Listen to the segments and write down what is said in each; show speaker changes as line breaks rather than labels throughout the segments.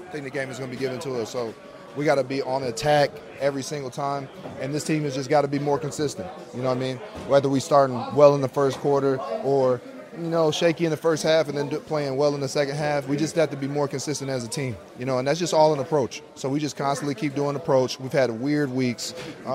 think the game is going to be given to us. So we got to be on attack every single time, and this team has just got to be more consistent. You know what I mean? Whether we starting well in the first quarter or shaky in the first half and then playing well in the second half, we just have to be more consistent as a team, and that's just all an approach. So we just constantly keep doing approach. We've had weird weeks,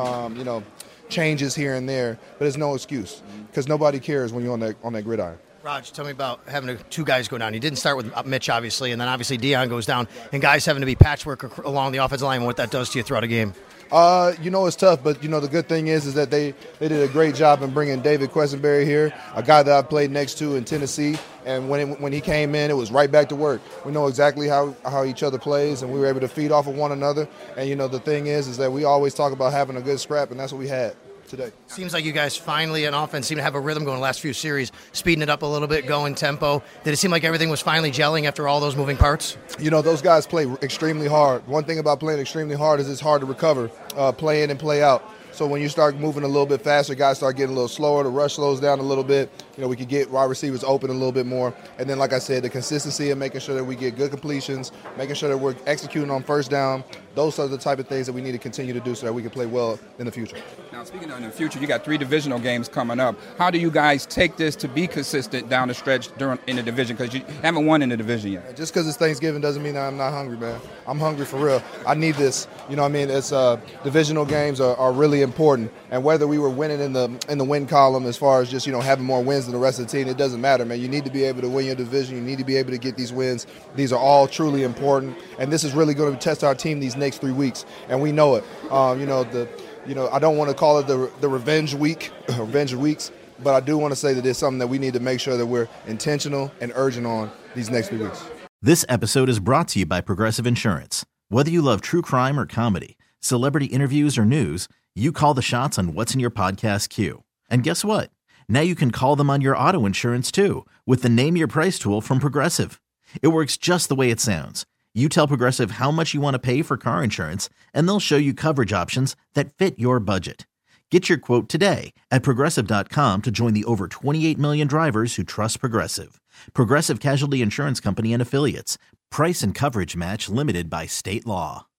changes here and there, but it's no excuse because nobody cares when you're on that gridiron.
Raj, tell me about having two guys go down. You didn't start with Mitch, obviously, and then obviously Deion goes down, and guys having to be patchwork along the offensive line and what that does to you throughout a game.
It's tough, but, the good thing is that they did a great job in bringing David Quessenberry here, a guy that I played next to in Tennessee, and when he came in, it was right back to work. We know exactly how each other plays, and we were able to feed off of one another. And, the thing is that we always talk about having a good scrap, and that's what we had today.
Seems like you guys finally in offense seem to have a rhythm going the last few series, speeding it up a little bit, going tempo. Did it seem like everything was finally gelling after all those moving parts?
Those guys play extremely hard. One thing about playing extremely hard is it's hard to recover, play in and play out. So when you start moving a little bit faster, guys start getting a little slower, the rush slows down a little bit. We could get wide receivers open a little bit more. And then, like I said, the consistency of making sure that we get good completions, making sure that we're executing on first down. Those are the type of things that we need to continue to do so that we can play well in the future.
Now, speaking of in the future, you got 3 divisional games coming up. How do you guys take this to be consistent down the stretch in the division? Because you haven't won in the division yet.
Just because it's Thanksgiving doesn't mean that I'm not hungry, man. I'm hungry for real. I need this. It's divisional games are really important. And whether we were winning in the win column as far as just, having more wins than the rest of the team, it doesn't matter, man. You need to be able to win your division. You need to be able to get these wins. These are all truly important. And this is really going to test our team these next 3 weeks. And we know it. I don't want to call it the revenge week, revenge weeks, but I do want to say that it's something that we need to make sure that we're intentional and urgent on these next 3 weeks.
This episode is brought to you by Progressive Insurance. Whether you love true crime or comedy, celebrity interviews or news, you call the shots on what's in your podcast queue. And guess what? Now you can call them on your auto insurance too with the Name Your Price tool from Progressive. It works just the way it sounds. You tell Progressive how much you want to pay for car insurance, and they'll show you coverage options that fit your budget. Get your quote today at Progressive.com to join the over 28 million drivers who trust Progressive. Progressive Casualty Insurance Company and Affiliates. Price and coverage match limited by state law.